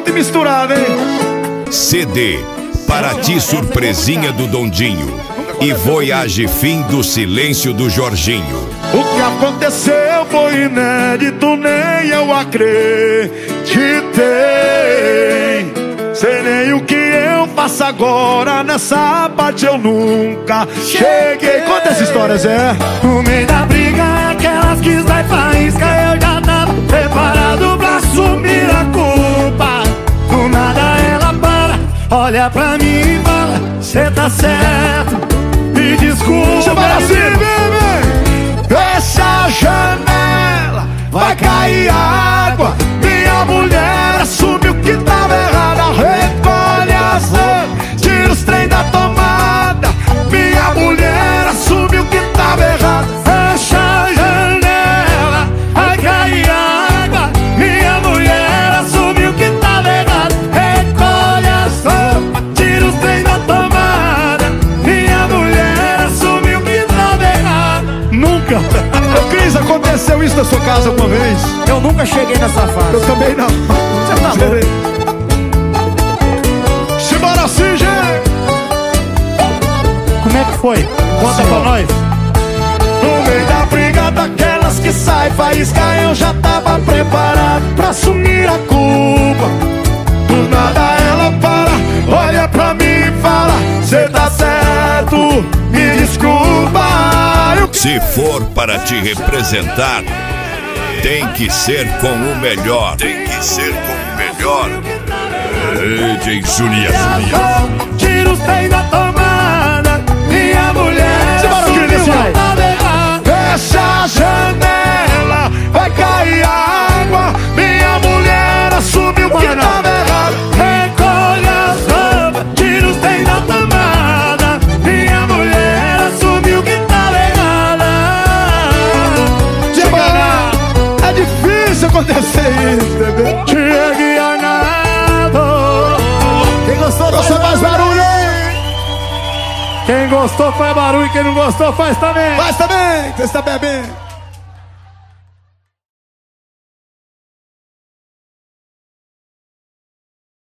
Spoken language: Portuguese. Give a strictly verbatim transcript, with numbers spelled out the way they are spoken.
junto e misturado, hein? C D Para Ti Surpresinha do Dondinho e Voyage Fim do Silêncio do Jorginho. O que aconteceu foi inédito, nem eu acreditei. Sei nem o que eu faço agora, nessa parte eu nunca cheguei. Conta essa história, Zé. No meio da briga, aquelas que vai faísca, eu já tava preparado pra assumir a culpa. Do nada ela para, olha pra mim e fala: cê tá certo, me desculpa. Chama assim, bebê. Fecha a janela, vai cair água. Minha mulher assumiu que tava errada. Recolhe as roupas, tira os trem da tomada. Minha mulher assumiu que tava errada. Fecha a janela, vai cair água. Minha mulher assumiu que tava errada. Recolhe as roupas, tira os trem da tomada. Minha mulher assumiu que tava errada. Nunca. Ô, Cris, aconteceu isso na sua casa alguma vez? Eu nunca cheguei nessa fase. Eu também não. Você tá louco? Simbora assim, gente. Como é que foi? Conta pra nós. No meio da briga daquelas que sai faísca, eu já tava preparado pra assumir a culpa. Do nada ela para, olha pra mim e fala: cê tá certo, me desculpa. Eu... Se for para te representar, tem que ser com o melhor. Tem que ser com o melhor. D J Julia, Julia. Tira os trem da tomada. Minha mulher Simbora, assumiu Cris, vai. que tava errada. Fecha a janela, vai cair água. Minha mulher assumiu que tava errado. Recolhe as roupas, tira os trem da tomada. Minha mulher assumiu que tava errada. Simbora. É difícil acontecer isso, bebê. Chegue Arnaldo. Quem gostou faz Você faz barulho, hein? Quem gostou faz barulho, quem não gostou faz também. Faz também, você está bebendo.